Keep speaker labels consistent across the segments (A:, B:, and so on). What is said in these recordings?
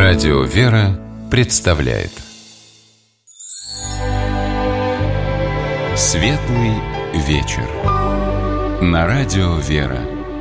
A: Радио «Вера» представляет Светлый вечер на Радио «Вера».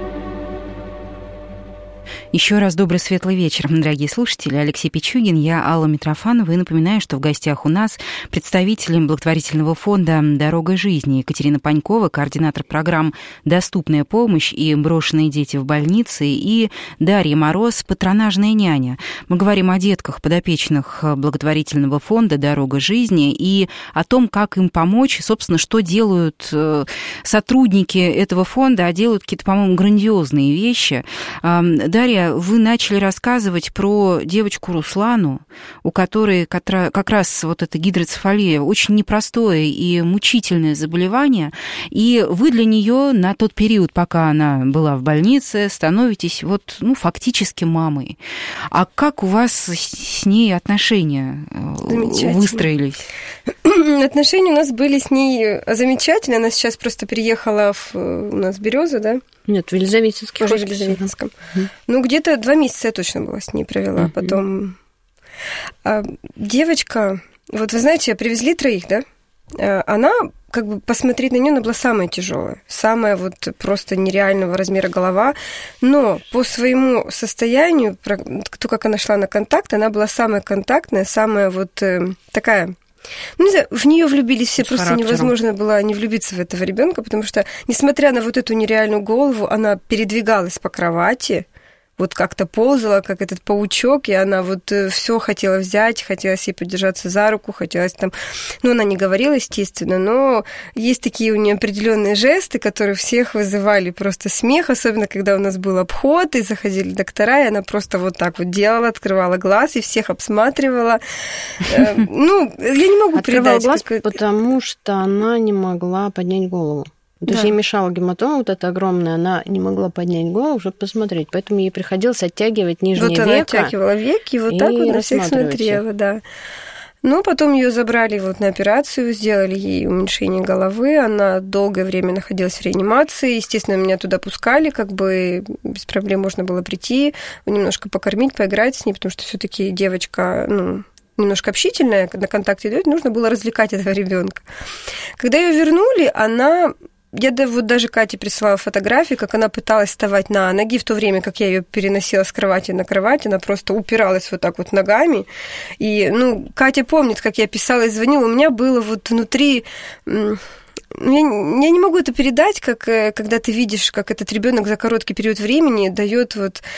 B: Еще раз добрый светлый вечер, дорогие слушатели. Алексей Пичугин, я Алла Митрофанова. И напоминаю, что в гостях у нас представители благотворительного фонда «Дорога жизни» Екатерина Панькова, координатор программ «Доступная помощь» и «Брошенные дети в больнице», и Дарья Мороз, патронажная няня. Мы говорим о детках, подопечных благотворительного фонда «Дорога жизни» и о том, как им помочь, собственно, что делают сотрудники этого фонда, а делают какие-то, по-моему, грандиозные вещи. Дарья, вы начали рассказывать про девочку Руслану, у которой как раз вот эта гидроцефалия, очень непростое и мучительное заболевание, и вы для нее на тот период, пока она была в больнице, становитесь фактически мамой. А как у вас с ней отношения выстроились?
C: Отношения у нас были с ней замечательные. Она сейчас просто переехала у нас в Березу, да?
D: Нет, в Елизаветинске.
C: Уже в Елизаветинском. Где-то 2 месяца я точно была с ней провела. Потом девочка, вы знаете, привезли 3, да? Она, посмотреть на нее, она была самая тяжелая, самая просто нереального размера голова, но по своему состоянию, то, как она шла на контакт, она была самая контактная, самая такая... не знаю, в нее влюбились все, просто невозможно было не влюбиться в этого ребенка, потому что, несмотря на эту нереальную голову, она передвигалась по кровати, как-то ползала, как этот паучок, и она все хотела взять, хотелось ей подержаться за руку, хотелось там... она не говорила, естественно, но есть такие у нее определенные жесты, которые всех вызывали просто смех, особенно когда у нас был обход, и заходили доктора, и она просто так делала, открывала глаз и всех обсматривала. Я не могу
D: открывала
C: передать.
D: Глаз, потому что она не могла поднять голову. То есть ей мешала гематома эта огромная, она не могла поднять голову, чтобы посмотреть. Поэтому ей приходилось оттягивать нижнее веко.
C: Она оттягивала веки, так на всех смотрела, да. Потом ее забрали на операцию, сделали ей уменьшение головы. Она долгое время находилась в реанимации. Естественно, меня туда пускали, без проблем можно было прийти, немножко покормить, поиграть с ней, потому что все-таки девочка, немножко общительная, на контакте идет, нужно было развлекать этого ребенка. Когда ее вернули, я даже Кате присылала фотографии, как она пыталась вставать на ноги, в то время, как я ее переносила с кровати на кровать, она просто упиралась ногами. И, Катя помнит, как я писала и звонила, у меня было внутри... Я не могу это передать, когда ты видишь, как этот ребенок за короткий период времени дает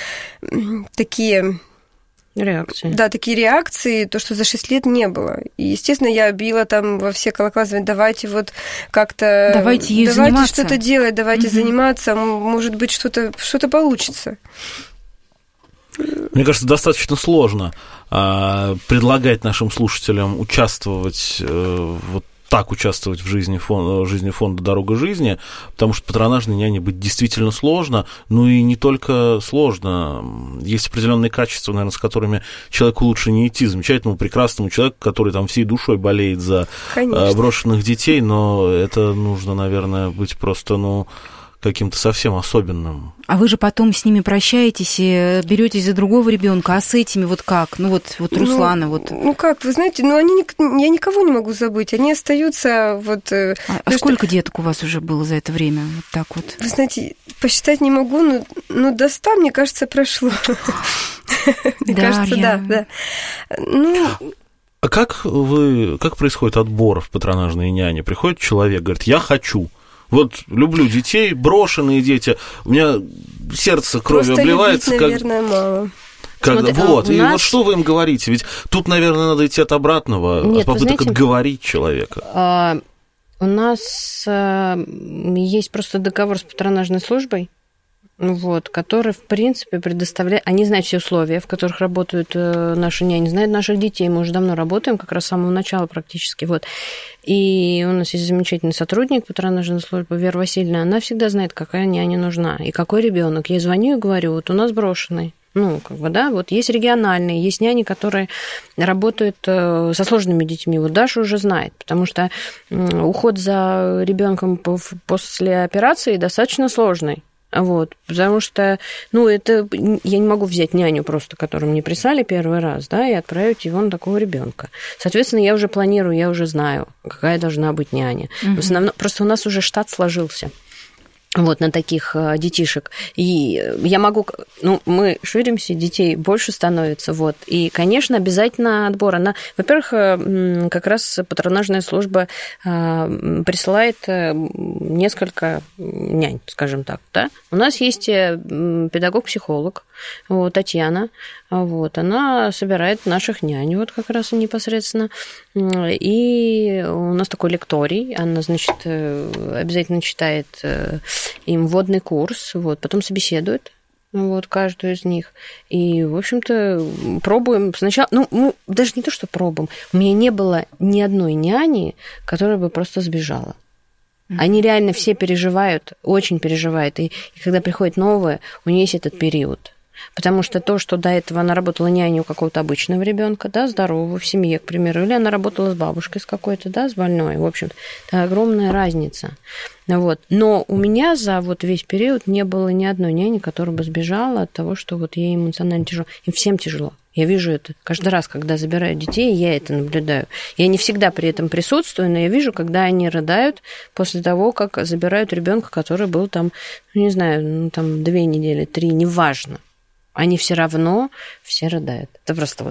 C: такие...
D: реакции.
C: Да, такие реакции, то, что за 6 лет не было. И, естественно, я била там во все колокола, давайте как-то...
B: Давайте
C: что-то делать, давайте заниматься, может быть, что-то получится.
E: Мне кажется, достаточно сложно предлагать нашим слушателям участвовать участвовать в жизни фонда «Дорога жизни», потому что патронажной няней быть действительно сложно, и не только сложно. Есть определенные качества, наверное, с которыми человеку лучше не идти. Замечательному, прекрасному человеку, который там всей душой болеет за брошенных детей, но это нужно, наверное, быть просто, каким-то совсем особенным.
B: А вы же потом с ними прощаетесь и беретесь за другого ребенка, а с этими как? Руслана
C: как, вы знаете, я никого не могу забыть, они остаются
B: А сколько деток у вас уже было за это время?
C: Вы знаете, посчитать не могу, но до 100, мне кажется, прошло. Мне кажется, да.
E: А как происходит отбор в патронажные няни? Приходит человек, говорит, я хочу. Люблю детей, брошенные дети, у меня сердце кровью обливается.
C: Просто любить, наверное, мало.
D: Смотри,
E: что вы им говорите? Ведь тут, наверное, надо идти от обратного, от попыток отговорить человека.
D: У нас есть просто договор с патронажной службой, который, в принципе, предоставляет... Они знают все условия, в которых работают наши няни, знают наших детей. Мы уже давно работаем, как раз с самого начала практически. И у нас есть замечательный сотрудник патронажной службы, Вера Васильевна. Она всегда знает, какая няня нужна и какой ребенок. Я звоню и говорю, у нас брошенный. Есть региональные, есть няни, которые работают со сложными детьми. Даша уже знает, потому что уход за ребенком после операции достаточно сложный. Вот, потому что, это я не могу взять няню просто, которую мне прислали первый раз, да, и отправить его на такого ребенка. Соответственно, я уже планирую, я уже знаю, какая должна быть няня. В основном, просто у нас уже штат сложился. Вот, на таких детишек. И я могу... мы ширимся, детей больше становится, вот. И, конечно, обязательно отбор. Во-первых, как раз патронажная служба присылает несколько нянь, скажем так, да. У нас есть педагог-психолог, вот, Татьяна, вот, она собирает наших нянь, вот, как раз непосредственно. И у нас такой лекторий, она, значит, обязательно читает им вводный курс, вот, потом собеседует, вот, каждую из них. И, в общем-то, пробуем сначала... мы даже не то, что пробуем. У меня не было ни одной няни, которая бы просто сбежала. Они реально все переживают, очень переживают. И когда приходит новое, у нее есть этот период. Потому что то, что до этого она работала няней у какого-то обычного ребенка, да, здорового в семье, к примеру, или она работала с бабушкой с какой-то, да, с больной, в общем-то, это огромная разница. Вот. Но у меня за вот весь период не было ни одной няни, которая бы сбежала от того, что вот ей эмоционально тяжело. Им всем тяжело. Я вижу это каждый раз, когда забираю детей, я это наблюдаю. Я не всегда при этом присутствую, но я вижу, когда они рыдают после того, как забирают ребенка, который был там, не знаю, 2 недели, 3, неважно. Они все равно все рыдают. Это просто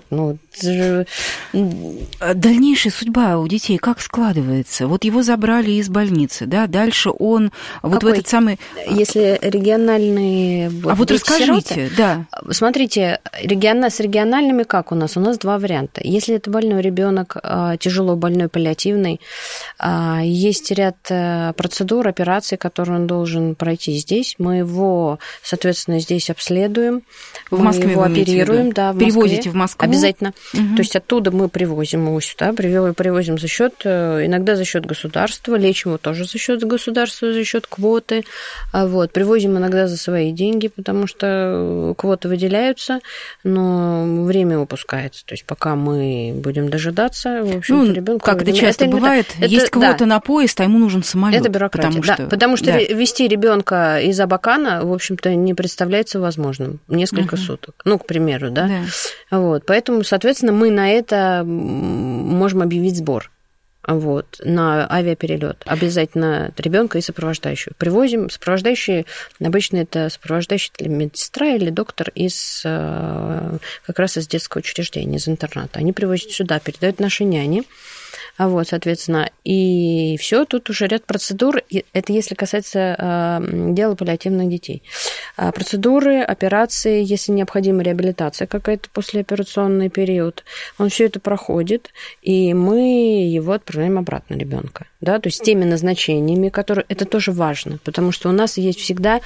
B: Дальнейшая судьба у детей как складывается? Вот его забрали из больницы, да, дальше он... Вот в этот самый...
D: Если региональные...
B: вот расскажите, да.
D: Смотрите, с региональными как у нас? У нас 2 варианта. Если это больной ребенок, тяжело больной, паллиативный, есть ряд процедур, операций, которые он должен пройти здесь. Мы его, соответственно, здесь обследуем.
B: В Москве
D: его оперируем, да, в Москве.
B: Перевозите в Москву?
D: Обязательно. То есть оттуда мы привозим его сюда, привозим за счет, иногда за счет государства, лечим его тоже за счет государства, за счет квоты. Вот. Привозим иногда за свои деньги, потому что квоты выделяются, но время упускается. То есть пока мы будем дожидаться, в общем-то, ребенку...
B: Как это часто бывает, есть квота на поезд, а ему нужен самолет.
D: Это бюрократия, потому что везти ребенка из Абакана, в общем-то, не представляется возможным. Несколько суток, к примеру, да? Вот, поэтому, соответственно, мы на это можем объявить сбор. Вот, на авиаперелет. Обязательно ребенка и сопровождающую. Привозим сопровождающие, обычно это сопровождающая медсестра или доктор как раз из детского учреждения, из интерната. Они привозят сюда, передают нашей няне. Вот, соответственно, и все, тут уже ряд процедур, это если касается дела паллиативных детей. Процедуры, операции, если необходима реабилитация какая-то послеоперационный период, он все это проходит, и мы его отправляем обратно ребенка, да, то есть с теми назначениями, которые, это тоже важно, потому что у нас есть всегда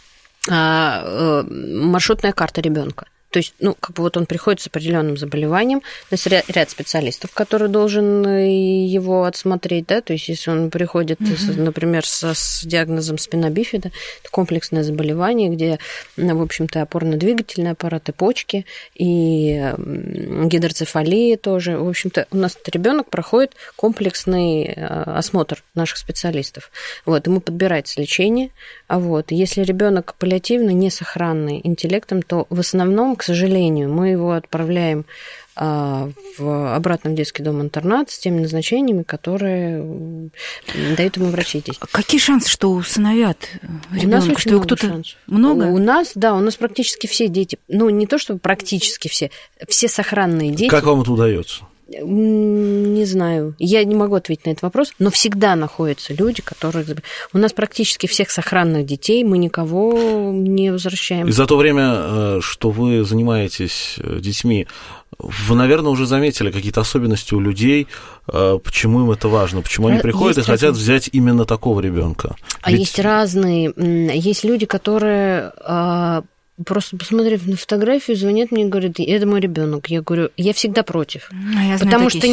D: маршрутная карта ребенка. То есть, он приходит с определенным заболеванием, то есть ряд специалистов, который должен его отсмотреть, да, то есть если он приходит, например, с диагнозом спина бифида, это комплексное заболевание, где, в общем-то, опорно-двигательный аппарат, и почки, и гидроцефалия тоже. В общем-то, у нас ребенок проходит комплексный осмотр наших специалистов. Вот, ему подбирается лечение. Вот, если ребенок паллиативный, не сохранный интеллектом, то в основном, к сожалению, мы его отправляем обратно в детский дом-интернат с теми назначениями, которые дают ему врачи здесь.
B: Какие шансы, что усыновят ребенка?
D: У нас очень много шансов.
B: Много?
D: У нас практически все дети, не то чтобы практически все сохранные дети.
E: Как вам это удается?
D: Не знаю. Я не могу ответить на этот вопрос, но всегда находятся люди, которые... У нас практически всех сохранных детей, мы никого не возвращаем.
E: И за то время, что вы занимаетесь детьми, вы, наверное, уже заметили какие-то особенности у людей, почему им это важно, почему они приходят и хотят взять именно такого ребенка.
D: Есть люди, которые... Просто посмотрев на фотографию, звонят мне и говорят, это мой ребенок. Я говорю, я всегда против. Потому что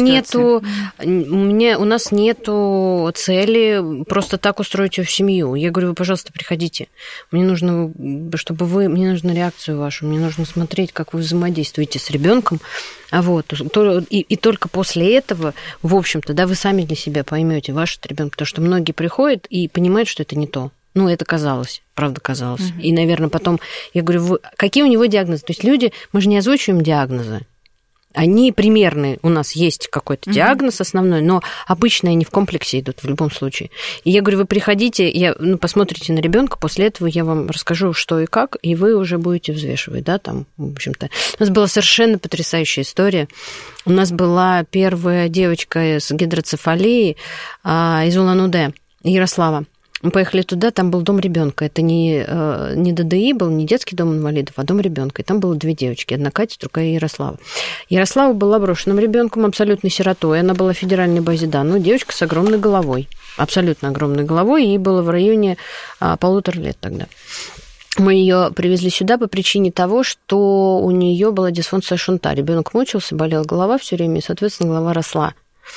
D: у нас нету цели просто так устроить его в семью. Я говорю, вы, пожалуйста, приходите. Мне нужно реакцию вашу, мне нужно смотреть, как вы взаимодействуете с ребенком. И только после этого, в общем-то, вы сами для себя поймете ваш ребенок, потому что многие приходят и понимают, что это не то. Ну, это казалось, правда казалось. И, наверное, потом я говорю, какие у него диагнозы? То есть люди, мы же не озвучиваем диагнозы. Они примерные, у нас есть какой-то диагноз основной, но обычно они в комплексе идут в любом случае. И я говорю, вы приходите, посмотрите на ребенка, после этого я вам расскажу, что и как, и вы уже будете взвешивать, да, там, в общем-то. У нас была совершенно потрясающая история. У нас была первая девочка с гидроцефалией из Улан-Удэ, Ярослава. Мы поехали туда, там был дом ребенка. Это не ДДИ был, не детский дом инвалидов, а дом ребенка. И там было 2 девочки, одна Катя, другая Ярослава. Ярослава была брошенным ребенком, абсолютно сиротой. Она была в федеральной базе данных. Девочка с огромной головой, абсолютно огромной головой. Ей было в районе 1,5 лет тогда. Мы ее привезли сюда по причине того, что у нее была дисфункция шунта. Ребенок мучился, болела голова все время, и, соответственно, голова росла.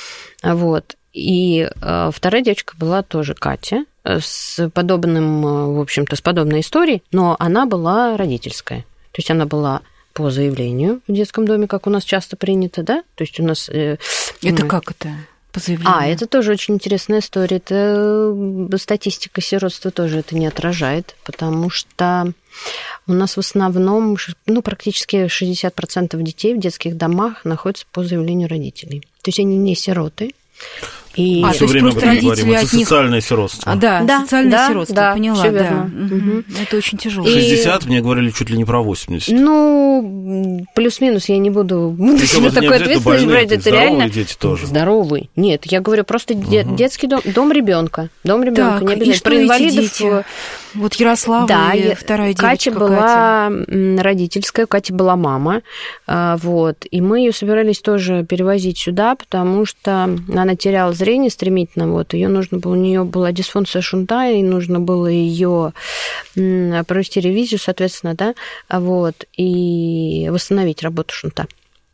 D: Вот. И вторая девочка была тоже Катя, с подобным, в общем-то, с подобной историей, но она была родительская. То есть она была по заявлению в детском доме, как у нас часто принято, да? То есть у нас...
B: Это как это? По заявлению?
D: Это тоже очень интересная история. Это статистика сиротства тоже это не отражает, потому что у нас в основном, практически 60% детей в детских домах находятся по заявлению родителей. То есть они не сироты.
E: И все время об этом говорим. Это социальное сиротство.
B: Социальное сиротство, поняла.
D: Всё верно.
B: Это очень тяжело.
E: 60, мне говорили, чуть ли не про 80.
D: Плюс-минус, я не буду такой ответственность брать. Это реально
E: дети тоже.
D: Здоровые. Нет, я говорю просто детский дом ребенка. Дом ребенка, не обязательно. Про инвалидов.
B: Вот Ярослава и вторая девочка
D: Катя была родительская, Катя была мама. Вот. И мы ее собирались тоже перевозить сюда, потому что она теряла зрение стремительно. Вот. Ее нужно было, у нее была дисфункция шунта, и нужно было ее провести ревизию, соответственно, да, вот, и восстановить работу шунта.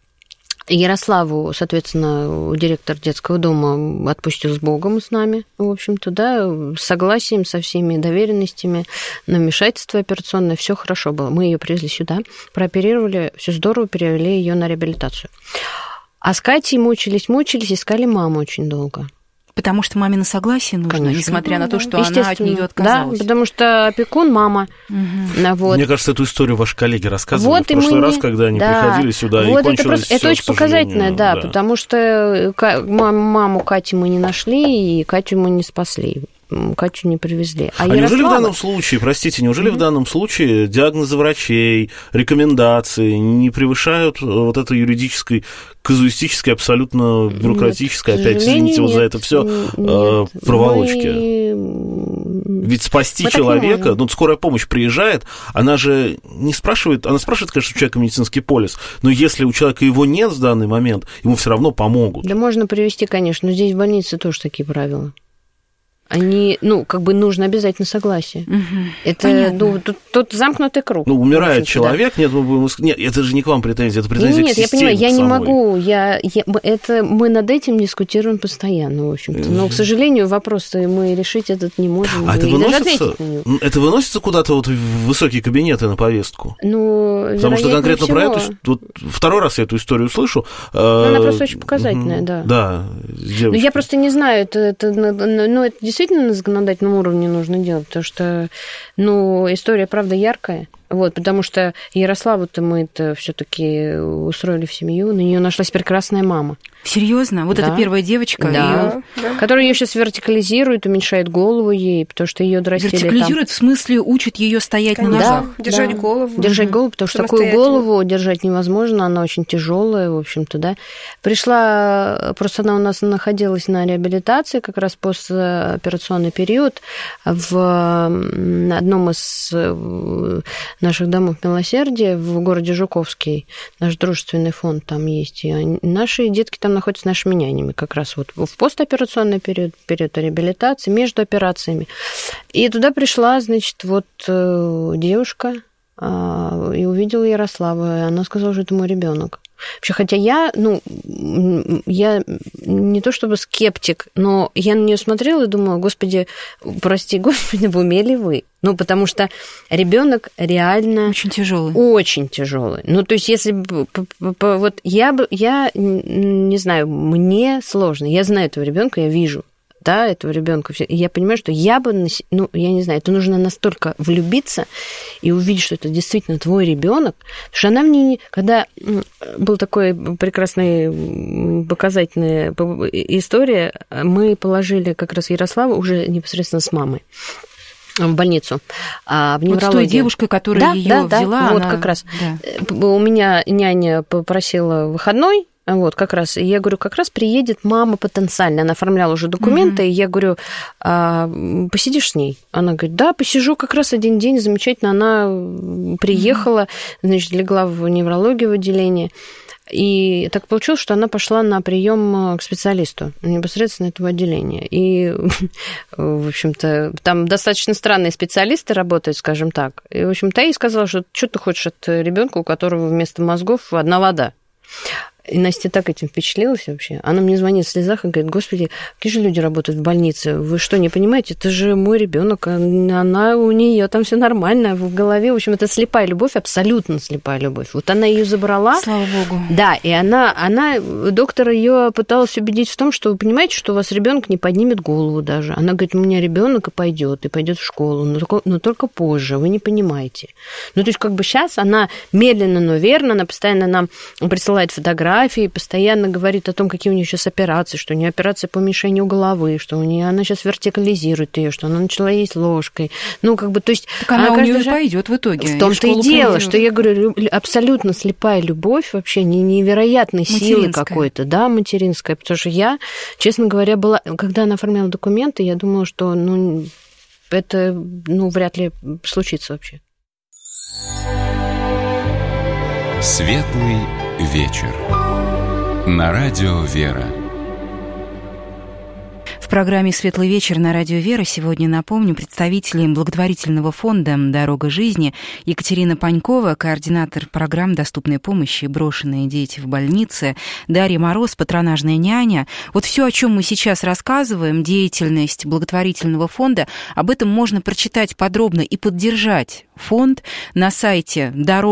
D: Ярославу, соответственно, директор детского дома отпустил с Богом с нами, в общем-то, да, с согласием, со всеми доверенностями, на вмешательство операционное, все хорошо было. Мы ее привезли сюда, прооперировали, все здорово, перевели ее на реабилитацию. А с Катей мучились, искали маму очень долго.
B: Потому что мамино согласие нужно,
D: конечно,
B: несмотря на то, что она от нее отказалась.
D: Да, потому что опекун мама. Вот.
E: Мне кажется, эту историю ваши коллеги рассказывали в прошлый раз, когда они приходили сюда, и кончилось всё,
D: это очень показательно, да, потому что маму Кати мы не нашли, и Катю мы не спасли. Катю не привезли.
E: Неужели в данном случае, неужели в данном случае диагнозы врачей, рекомендации не превышают вот этой юридической, казуистической, абсолютно бюрократической, опять, извините, вот за это все проволочки? Ведь спасти человека, скорая помощь приезжает, она же не спрашивает, она спрашивает, конечно, у человека медицинский полис, но если у человека его нет в данный момент, ему все равно помогут.
D: Да можно привезти, конечно, но здесь в больнице тоже такие правила. Они, нужно обязательно согласие. Это, тут замкнутый круг.
E: Умирает человек, да. Нет, это же не к вам претензии, это претензия к системе.
D: Нет, я понимаю, я не могу, мы над этим дискутируем постоянно, в общем-то. Но, к сожалению, вопрос мы решить этот не можем.
E: А это выносится куда-то вот в высокие кабинеты на повестку? Потому что конкретно про это, второй раз я эту историю слышу.
D: Она просто очень показательная, да.
E: Да,
D: девочка. Я просто не знаю, это действительно на законодательном уровне нужно делать, потому что, история, правда, яркая. Вот, потому что Ярославу-то мы все-таки устроили в семью, на нее нашлась прекрасная мама.
B: Серьезно? Вот это первая девочка,
D: да. Которая ее сейчас вертикализирует, уменьшает голову ей, потому что ее дорастили.
B: Вертикализирует, в смыре учит ее стоять на ногах.
C: Держать голову.
D: Держать голову, потому что такую голову держать невозможно, она очень тяжелая, в общем-то, да. Пришла, просто она у нас находилась на реабилитации, как раз постоперационный период, в одном из наших домов милосердия в городе Жуковский, наш дружественный фонд там есть, и наши детки там находятся с нашими нянями, как раз вот в постоперационный период реабилитации, между операциями. И туда пришла, значит, девушка и увидела Ярослава, и она сказала, что это мой ребенок. Вообще, хотя я не то чтобы скептик, но я на нее смотрела и думала, господи, прости, господи, в уме ли вы? Потому что ребенок реально...
B: Очень тяжелый.
D: Очень тяжелый. То есть, если бы... я не знаю, мне сложно. Я знаю этого ребенка, я вижу. да, этого ребенка. И я понимаю, что я бы, ну, я не знаю, это нужно настолько влюбиться и увидеть, что это действительно твой ребенок, потому что она мне, когда был такой прекрасный показательная история, мы положили как раз Ярославу уже непосредственно с мамой в больницу. А в неврологии... Вот с той
B: девушкой, которая ее взяла.
D: Вот как раз. Да. У меня няня попросила выходной, вот, как раз. И я говорю, как раз приедет мама потенциально. Она оформляла уже документы, и я говорю, посидишь с ней? Она говорит, да, посижу как раз один день, замечательно. Она приехала, значит, легла в неврологию в отделение. И так получилось, что она пошла на прием к специалисту непосредственно этого отделения. И, в общем-то, там достаточно странные специалисты работают, скажем так. И, в общем-то, я ей сказала, что ты хочешь от ребенка, у которого вместо мозгов одна вода. И Настя так этим впечатлилась вообще. Она мне звонит в слезах и говорит, господи, какие же люди работают в больнице? Вы что, не понимаете? Это же мой ребенок, она у нее там все нормально в голове. В общем, это слепая любовь, абсолютно слепая любовь. Вот она ее забрала.
B: Слава богу.
D: Да, и она доктор ее пыталась убедить в том, что вы понимаете, что у вас ребенок не поднимет голову даже. Она говорит, у меня ребенок и пойдет в школу, но только позже, вы не понимаете. Ну, то есть, как бы сейчас она медленно, но верно, она постоянно нам присылает фотографии, постоянно говорит о том, какие у нее сейчас операции, что у нее операция по уменьшению головы, что у нее она сейчас вертикализирует ее, что она начала есть ложкой. Ну, как бы, то есть...
B: Так она у нее и пойдет в итоге.
D: В том-то и дело, что я говорю, абсолютно слепая любовь, вообще невероятной силы какой-то, да, материнская. Потому что я, честно говоря, была... Когда она оформляла документы, я думала, что, это, вряд ли случится вообще.
A: Светлый вечер. На радио «Вера».
B: В программе «Светлый вечер» на радио «Вера» сегодня, напомню, представители благотворительного фонда «Дорога жизни» Екатерина Панькова, координатор программ «Доступная помощь» и «Брошенные дети в больнице», Дарья Мороз, патронажная няня. Вот все, о чем мы сейчас рассказываем, деятельность благотворительного фонда, об этом можно прочитать подробно и поддержать фонд на сайте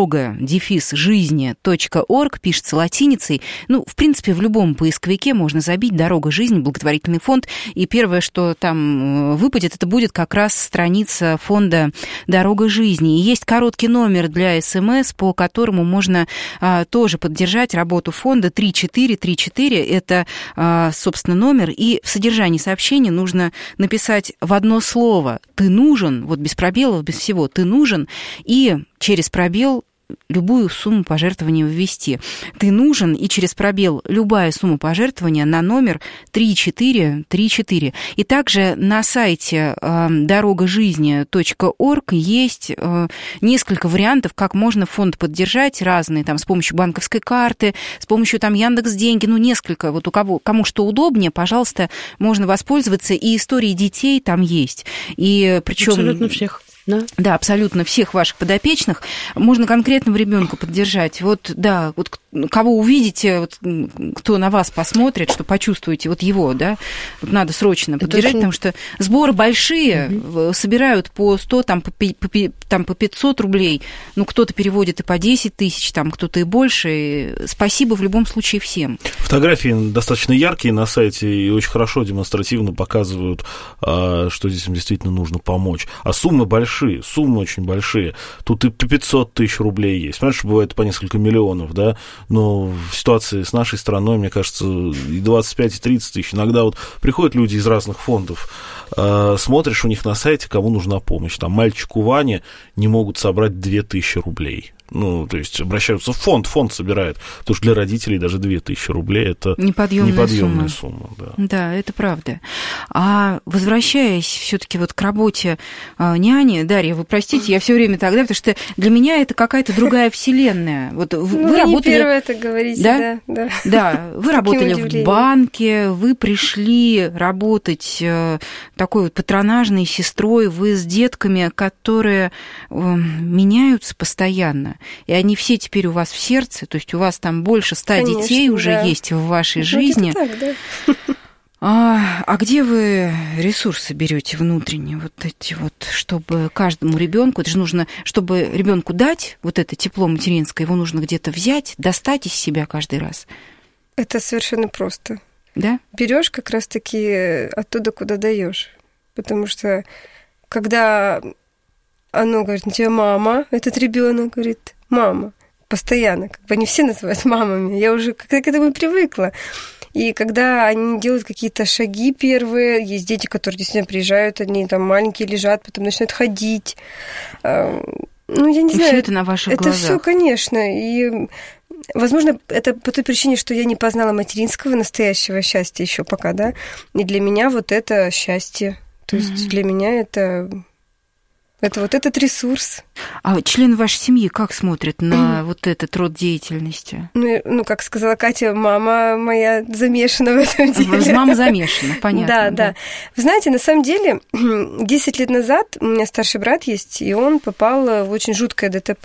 B: дорога-жизни.орг, пишется латиницей. В принципе, в любом поисковике можно забить «Дорога жизни», благотворительный фонд, и первое, что там выпадет, это будет как раз страница фонда «Дорога жизни». И есть короткий номер для СМС, по которому можно тоже поддержать работу фонда 3434. Это, собственно, номер. И в содержании сообщения нужно написать в одно слово «Ты нужен», вот без пробелов, без всего, «Ты нужен», и через пробел любую сумму пожертвования ввести. Ты нужен, и через пробел любая сумма пожертвования на номер 3434. И также на сайте дорогажизни.орг есть несколько вариантов, как можно фонд поддержать, разные, там, с помощью банковской карты, с помощью там Яндекс.Деньги, несколько, вот кому что удобнее, пожалуйста, можно воспользоваться, и истории детей там есть. И причем
D: абсолютно всех.
B: Да, абсолютно всех ваших подопечных. Можно конкретного ребенка поддержать. Вот кого увидите, кто на вас посмотрит, что почувствуете, его, да, надо срочно поддержать, потому что сборы большие, собирают по 100, по 500 рублей, кто-то переводит и по 10 тысяч, кто-то и больше. И спасибо в любом случае всем.
E: Фотографии достаточно яркие на сайте и очень хорошо демонстративно показывают, что детям действительно нужно помочь. А суммы большие, суммы очень большие. Тут и по 500 тысяч рублей есть. Понимаешь, бывает по несколько миллионов, да? Но в ситуации с нашей страной, мне кажется, и 25, и 30 тысяч. Иногда приходят люди из разных фондов, смотришь у них на сайте, кому нужна помощь. Там мальчику Ване не могут собрать 2000 рублей. То есть обращаются в фонд собирает, потому что для родителей даже 2000 рублей – это неподъемная сумма.
B: Да, это правда. А возвращаясь все-таки к работе няни, Дарья, вы простите, я все время тогда, потому что для меня это какая-то другая вселенная. Вы работали...
C: не первое это говорите, да.
B: Да, вы работали в банке, вы пришли работать такой патронажной сестрой, вы с детками, которые меняются постоянно. И они все теперь у вас в сердце, то есть у вас там больше 100
C: Конечно,
B: детей уже есть в вашей жизни.
C: Так, да.
B: А где вы ресурсы берете внутренние, чтобы каждому ребенку, это же нужно, чтобы ребенку дать это тепло материнское, его нужно где-то взять, достать из себя каждый раз?
C: Это совершенно просто.
B: Да?
C: Берешь как раз-таки оттуда, куда даешь. Потому что когда оно говорит на тебя мама, этот ребенок говорит мама. Постоянно. Как бы они все называют мамами. Я уже как-то к этому привыкла. И когда они делают какие-то шаги первые, есть дети, которые действительно приезжают, они там маленькие лежат, потом начинают ходить. Ну, я не знаю.
B: Всё это на ваших глазах.
C: Это все, конечно. И, возможно, это по той причине, что я не познала материнского настоящего счастья еще пока, да. И для меня вот это счастье. То есть для меня это вот этот ресурс.
B: А члены вашей семьи как смотрят на вот этот род деятельности?
C: Ну, как сказала Катя, мама моя замешана в этом деле.
B: Мама замешана, понятно.
C: Да. Вы знаете, на самом деле, 10 лет назад у меня старший брат есть, и он попал в очень жуткое ДТП,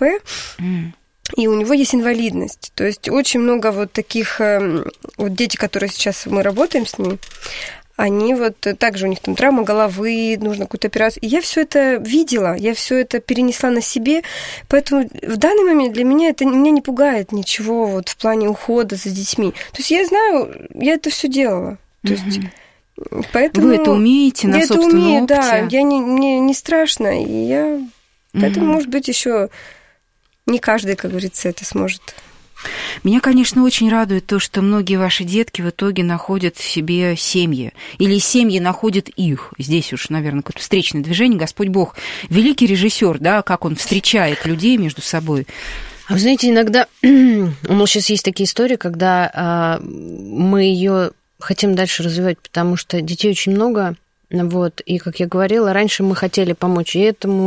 C: и у него есть инвалидность. То есть очень много вот таких вот дети, которые сейчас мы работаем с ними, они вот также, у них там травма головы, нужно какую-то операцию. И я все это видела, я все это перенесла на себе. Поэтому в данный момент для меня меня не пугает ничего вот в плане ухода за детьми. То есть я знаю, я это все делала. То есть, поэтому
B: вы это умеете на собственном опыте?
C: Да, мне не страшно. И я поэтому, может быть, еще не каждый, как говорится, это сможет.
B: Меня, конечно, очень радует то, что многие ваши детки в итоге находят в себе семьи. Или семьи находят их. Здесь уж, наверное, какое-то встречное движение. Господь Бог, великий режиссер, да, как он встречает людей между собой.
D: А вы знаете, иногда у нас сейчас есть такие истории, когда мы ее хотим дальше развивать, потому что детей очень много. Вот, и, как я говорила, раньше мы хотели помочь и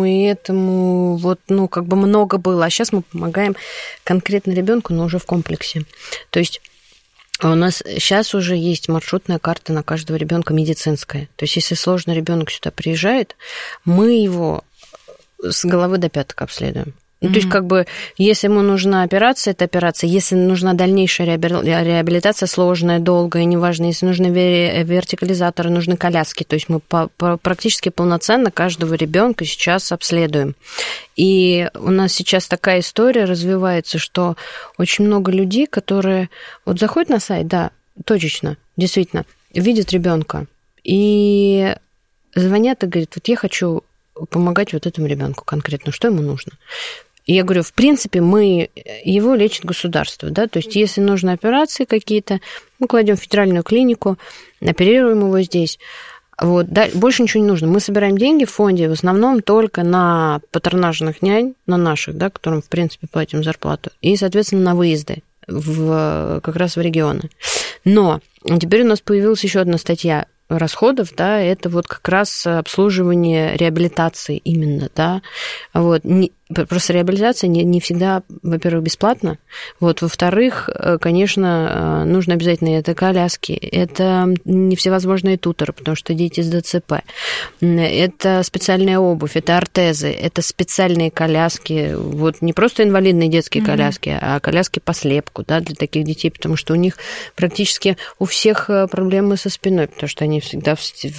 D: этому, вот, ну, как бы много было, а сейчас мы помогаем конкретно ребенку, но уже в комплексе. То есть у нас сейчас уже есть маршрутная карта на каждого ребенка медицинская. То есть если сложный ребенок сюда приезжает, мы его с головы до пяток обследуем. Ну, то есть, как бы, если ему нужна операция, это операция. Если нужна дальнейшая реабилитация, сложная, долгая, неважно, если нужны вертикализаторы, нужны коляски. То есть мы практически полноценно каждого ребенка сейчас обследуем. И у нас сейчас такая история развивается, что очень много людей, которые вот заходят на сайт, да, точечно, действительно, видят ребенка и звонят и говорят, вот я хочу помогать вот этому ребенку конкретно, что ему нужно. И я говорю, в принципе, его лечит государство, да, то есть если нужны операции какие-то, мы кладем в федеральную клинику, оперируем его здесь. Вот, да, больше ничего не нужно. Мы собираем деньги в фонде в основном только на патронажных нянь, на наших, да, которым, в принципе, платим зарплату, и, соответственно, на выезды как раз в регионы. Но теперь у нас появилась еще одна статья расходов, да, это вот как раз обслуживание реабилитации именно, да, вот, просто реабилитация не всегда, во-первых, бесплатна, вот, во-вторых, конечно, нужно обязательно это коляски, это не всевозможные туторы, потому что дети с ДЦП, это специальная обувь, это ортезы, это специальные коляски, вот, не просто инвалидные детские коляски, а коляски по слепку, да, для таких детей, потому что у них практически у всех проблемы со спиной, потому что они всегда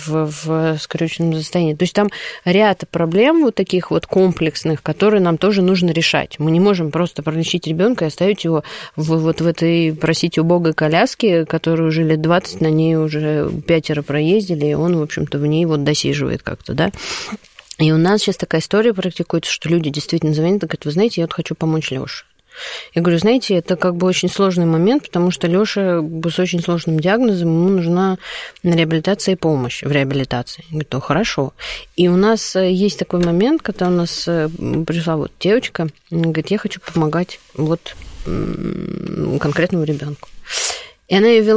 D: в скрюченном состоянии. То есть там ряд проблем вот таких вот комплексных, которые нам тоже нужно решать. Мы не можем просто пролечить ребенка и оставить его вот в этой, простите, убогой коляске, которая уже лет 20, на ней уже 5 проездили, и он, в общем-то, в ней вот досиживает как-то, да. И у нас сейчас такая история практикуется, что люди действительно звонят и говорят, вы знаете, я вот хочу помочь Лёше. Я говорю, знаете, это как бы очень сложный момент, потому что Лёша с очень сложным диагнозом, ему нужна реабилитация и помощь в реабилитации. Я говорю, ну, хорошо. И у нас есть такой момент, когда у нас пришла вот девочка, говорит, я хочу помогать вот конкретному ребенку. И она ее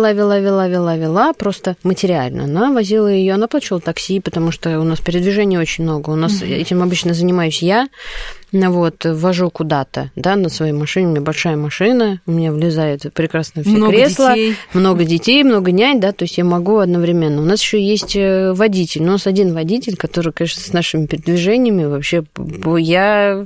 D: вела, просто материально. Она возила ее, она оплачивала такси, потому что у нас передвижений очень много. У нас этим обычно занимаюсь я. Вот, вожу куда-то, да, на своей машине. У меня большая машина, у меня влезает прекрасно все кресла. Много детей, много нянь, да, то есть я могу одновременно. У нас еще есть водитель. У нас один водитель, который, конечно, с нашими передвижениями вообще, я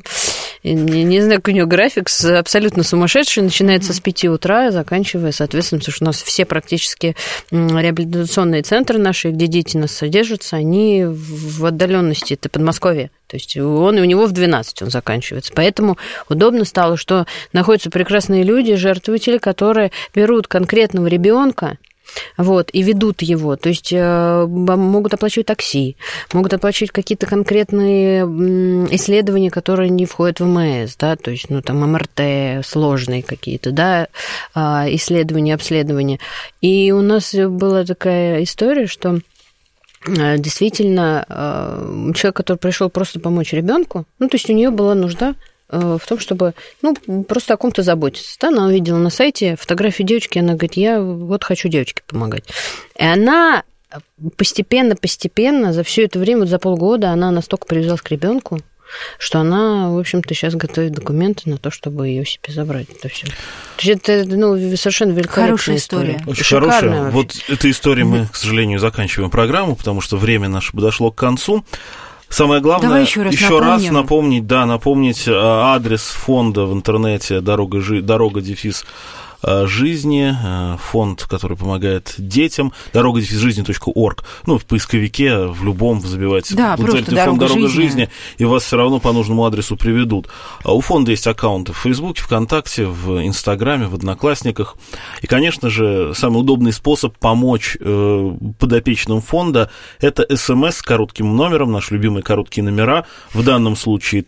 D: не знаю, какой у него график, абсолютно сумасшедший, начинается с 5 утра, заканчивая, соответственно, потому что у нас все практически реабилитационные центры наши, где дети у нас содержатся, они в отдаленности, это Подмосковье. То есть у него в 12 он заканчивается. Поэтому удобно стало, что находятся прекрасные люди, жертвователи, которые берут конкретного ребенка Вот, и ведут его. То есть могут оплачивать такси, могут оплачивать какие-то конкретные исследования, которые не входят в МС, да, то есть, ну, там, МРТ, сложные какие-то, да, исследования, обследования. И у нас была такая история, что действительно человек, который пришел просто помочь ребенку, ну, то есть у нее была нужда в том, чтобы, ну, просто о ком-то заботиться. Да? Она увидела на сайте фотографию девочки, она говорит, я вот хочу девочке помогать. И она постепенно, за все это время, вот за полгода, она настолько привязалась к ребенку, что она, в общем-то, сейчас готовит документы на то, чтобы ее себе забрать. Это все. То есть это, ну, совершенно великолепная история.
E: Очень хорошая. Вообще. Вот этой историей мы, к сожалению, заканчиваем программу, потому что время наше подошло к концу. Самое главное, еще раз напомнить адрес фонда в интернете «Дорога-жизни», фонд, который помогает детям, дорога-жизни.орг. Ну, в поисковике, в любом забивайте фонд «Дорога жизни», и вас все равно по нужному адресу приведут. У фонда есть аккаунты в Фейсбуке, ВКонтакте, в Инстаграме, в Одноклассниках. И, конечно же, самый удобный способ помочь подопечным фонда – это СМС с коротким номером, наши любимые короткие номера, в данном случае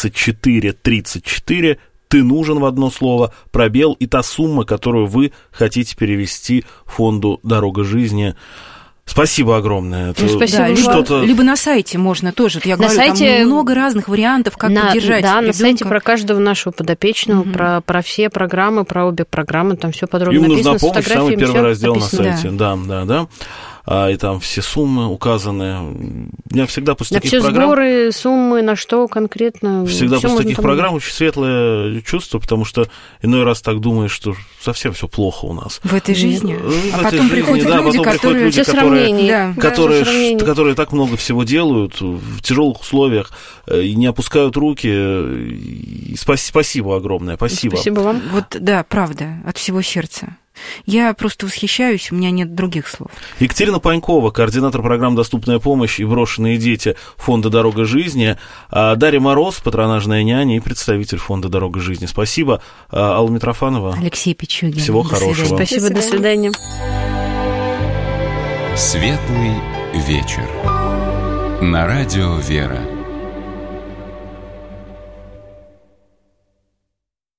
E: 3434, «Ты нужен» в одно слово, пробел и та сумма, которую вы хотите перевести фонду «Дорога жизни». Спасибо огромное.
B: Спасибо. Да, либо на сайте можно тоже. Я говорю, сайте... там много разных вариантов, как поддержать ребёнка.
D: На сайте про каждого нашего подопечного, про все программы, про обе программы, там все подробно написано.
E: Им нужна помощь, самый первый раздел на сайте. Да. И там все суммы указаны. У меня всегда после таких программ...
D: сборы, суммы, на что конкретно...
E: Всегда после таких программ очень светлое чувство, потому что иной раз так думаешь, что совсем все плохо у нас.
B: В этой жизни. А потом приходят люди,
E: которые так много всего делают в тяжелых условиях и не опускают руки. И спасибо огромное. Спасибо.
D: Спасибо вам.
B: Вот, да, правда, от всего сердца. Я просто восхищаюсь, у меня нет других слов.
E: Екатерина Панькова, координатор программ «Доступная помощь» и «Брошенные дети» фонда «Дорога жизни», Дарья Мороз, патронажная няня и представитель фонда «Дорога жизни». Спасибо. Алла Митрофанова.
B: Алексей Пичугин.
E: Всего хорошего.
D: Спасибо, до свидания.
A: Светлый вечер. На радио «Вера».